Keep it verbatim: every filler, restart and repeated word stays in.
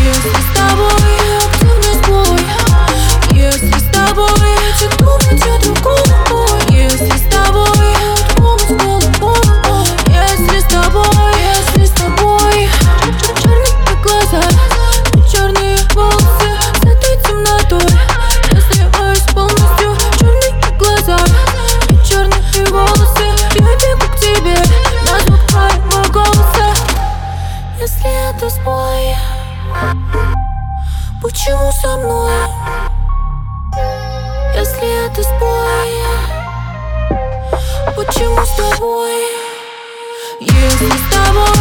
Если с тобой активный сбой, если с тобой я думать о другом, если с тобой думать с головой, если с тобой, если с тобой черные глаза, черные волосы с этой темнотой. Я сливаюсь полностью, черные глаза и черные волосы. Я бегу к тебе на звук твоего голоса. Если это сбой, почему со мной? Если это сбой, почему с тобой? Если с тобой